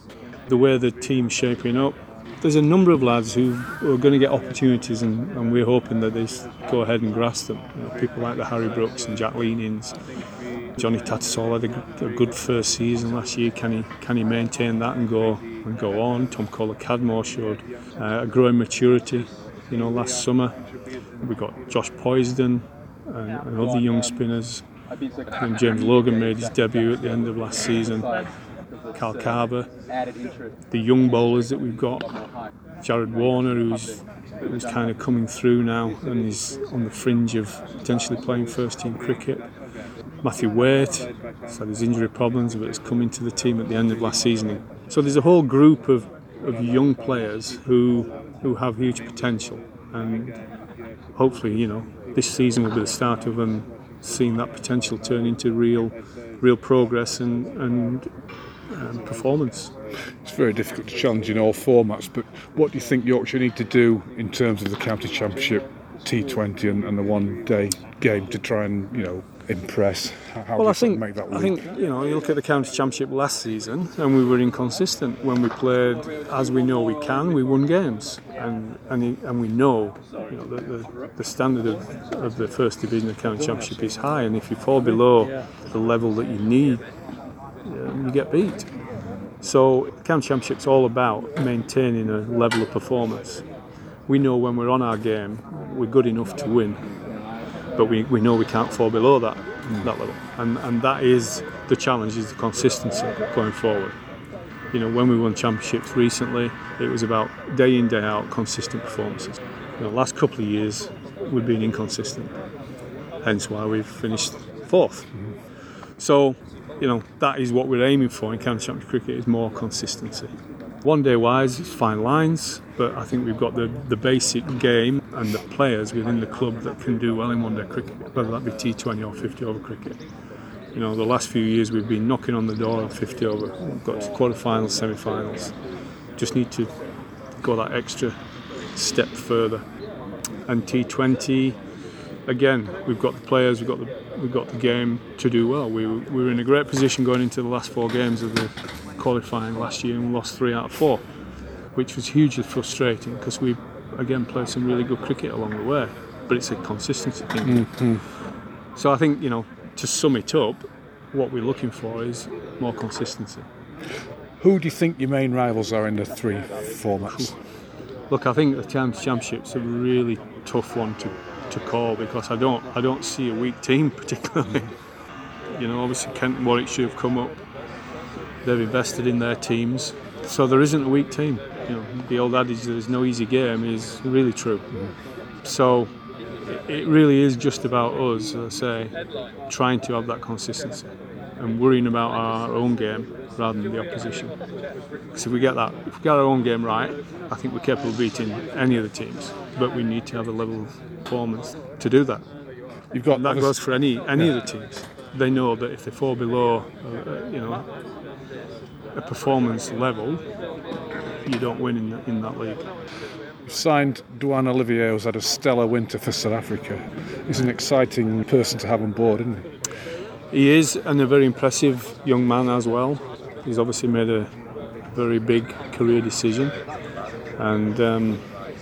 the way the team's shaping up, there's a number of lads who are going to get opportunities, and we're hoping that they go ahead and grasp them. People like the Harry Brooks and Jack Leanings. Johnny Tattersall had a good first season last year. Can he maintain that and go on? Tom Kohler-Cadmore showed a growing maturity, last summer. We've got Josh Poisden and other young spinners. And James Logan made his debut at the end of last season. Carl Carver, the young bowlers that we've got, Jared Warner, who's kind of coming through now and is on the fringe of potentially playing first team cricket. Matthew Waite has had his injury problems, but has come into the team at the end of last season. So there's a whole group of young players who have huge potential, and hopefully, this season will be the start of them seeing that potential turn into real progress and performance. It's very difficult to challenge in all formats, but what do you think Yorkshire need to do in terms of the County Championship, T20 and the one-day game to try and, impress? How do you make that leap? I think, you look at the County Championship last season and we were inconsistent. When we played as we know we can, we won games. And we know, the standard of the First Division of the County Championship is high, and if you fall below the level that you need, you get beat. So the County Championship's all about maintaining a level of performance. We know when we're on our game, we're good enough to win, but we know we can't fall below that level. And that is the challenge, is the consistency going forward. When we won championships recently, it was about day in, day out, consistent performances. The last couple of years, we've been inconsistent, hence why we've finished fourth. So, that is what we're aiming for in county championship cricket, is more consistency. One day wise, it's fine lines, but I think we've got the basic game and the players within the club that can do well in one day cricket, whether that be T20 or 50 over cricket. The last few years we've been knocking on the door of 50 over. We've got quarter-finals, semi-finals. Just need to go that extra step further. And T20, again, we've got the players, we've got the game to do well. We were in a great position going into the last 4 games of the qualifying last year, and we lost 3 out of 4, which was hugely frustrating because we again played some really good cricket along the way. But it's a consistency thing. Mm-hmm. So I think, to sum it up, what we're looking for is more consistency. Who do you think your main rivals are in the 3 formats? Look, I think the County Championship's a really tough one to call, because I don't see a weak team particularly. Obviously Kent and Warwickshire have come up. They've invested in their teams, so there isn't a weak team. The old adage "there's no easy game" is really true. So it really is just about us, as I say, trying to have that consistency and worrying about our own game rather than the opposition. Because if we get our own game right, I think we're capable of beating any of the teams. But we need to have a level of performance to do that. That goes for any of the teams. They know that if they fall below, a performance level, you don't win in that league. Signed Dwan Olivier, who's had a stellar winter for South Africa. He's an exciting person to have on board, isn't he? He is, and a very impressive young man as well. He's obviously made a very big career decision, and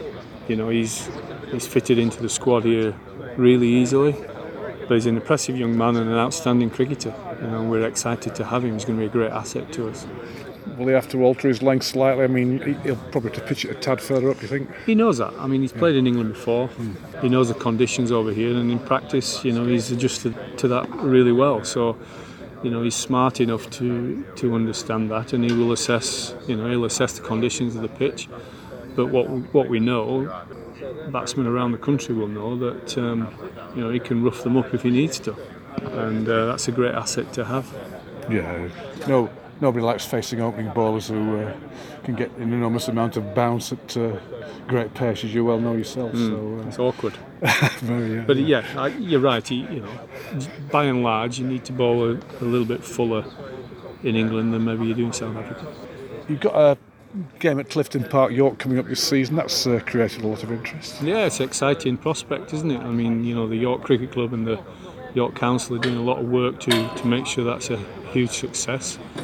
he's fitted into the squad here really easily. But he's an impressive young man and an outstanding cricketer. We're excited to have him. He's going to be a great asset to us. Will he have to alter his length slightly? I mean, he'll probably have to pitch it a tad further up, do you think? He knows that. I mean, he's played in England before. He knows the conditions over here, and in practice, he's adjusted to that really well. So, he's smart enough to understand that, and he will assess. He'll assess the conditions of the pitch. But what we know, batsmen around the country will know that he can rough them up if he needs to, and that's a great asset to have. Yeah. Nobody likes facing opening bowlers who can get an enormous amount of bounce at great pace, as you well know yourself. So it's awkward. Very, but you're right. By and large, you need to bowl a little bit fuller in England than maybe you do in South Africa. You've got a game at Clifton Park, York, coming up this season. That's created a lot of interest. Yeah, it's an exciting prospect, isn't it? I mean, the York Cricket Club and the York Council are doing a lot of work to make sure that's a huge success.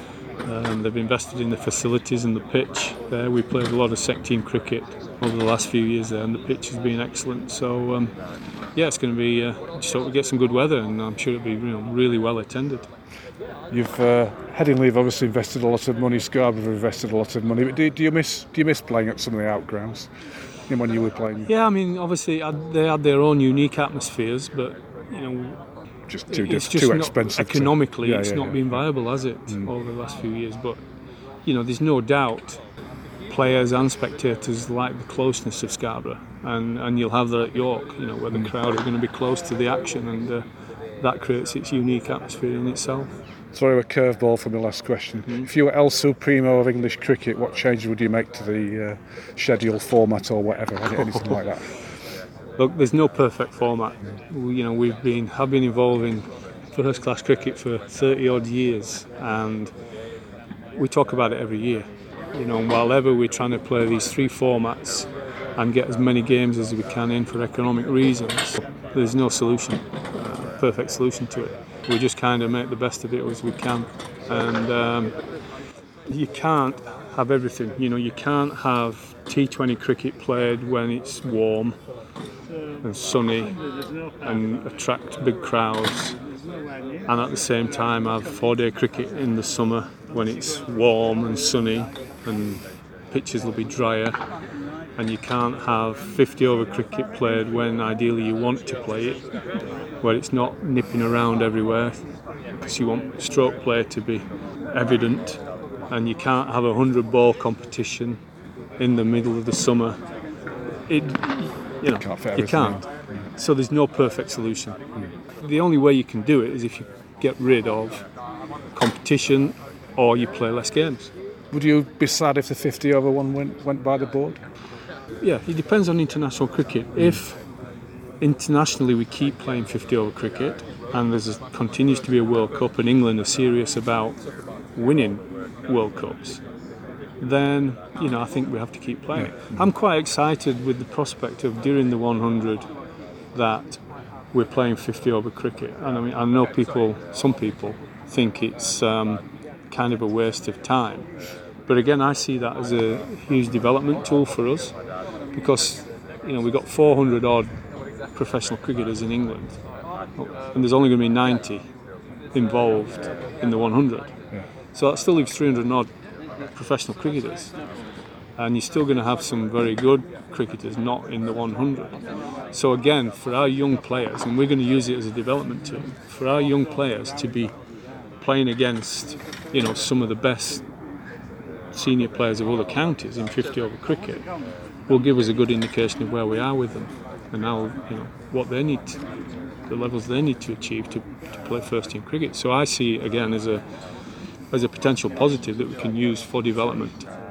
They've invested in the facilities and the pitch there. We played a lot of sec team cricket over the last few years there, and the pitch has been excellent. So it's going to be just hope we get some good weather, and I'm sure it'll be really well attended. You've Headingley have obviously invested a lot of money. Scarborough have invested a lot of money. But do you miss playing at some of the outgrounds when you were playing? Yeah, I mean, obviously they had their own unique atmospheres, but just it's too expensive. Economically, it's not been viable, has it, over the last few years? But there's no doubt players and spectators like the closeness of Scarborough, and you'll have that at York, where the crowd are going to be close to the action, and that creates its unique atmosphere in itself. Sorry, a curveball for my last question. If you were El Supremo of English cricket, what changes would you make to the schedule, format, or whatever? Anything like that? Look, there's no perfect format. Have been involved in first-class cricket for 30 odd years, and we talk about it every year. And while ever we're trying to play these 3 formats and get as many games as we can in for economic reasons, there's no solution, perfect solution to it. We just kind of make the best of it as we can, and you can't have everything. You can't have T20 cricket played when it's warm and sunny and attract big crowds, and at the same time have 4-day cricket in the summer when it's warm and sunny and pitches will be drier. And you can't have 50-over cricket played when ideally you want to play it, where it's not nipping around everywhere, because you want stroke play to be evident. And you can't have a 100-ball competition in the middle of the summer. You can't. So there's no perfect solution. The only way you can do it is if you get rid of competition or you play less games. Would you be sad if the 50-over one went by the board? Yeah, it depends on international cricket. If internationally we keep playing 50-over cricket and continues to be a World Cup and England are serious about winning World Cups, then I think we have to keep playing it. I'm quite excited with the prospect of during the 100 that we're playing 50-over cricket. And I mean, I know some people think it's kind of a waste of time. But again, I see that as a huge development tool for us, because we've got 400 odd professional cricketers in England, and there's only going to be 90 involved in the 100. So that still leaves 300 odd professional cricketers, and you're still going to have some very good cricketers not in the 100. So again, for our young players, and we're going to use it as a development tool, for our young players to be playing against some of the best senior players of other counties in 50-over cricket will give us a good indication of where we are with them, and how what they need the levels they need to achieve to play first team cricket. So I see it again as a potential positive that we can use for development.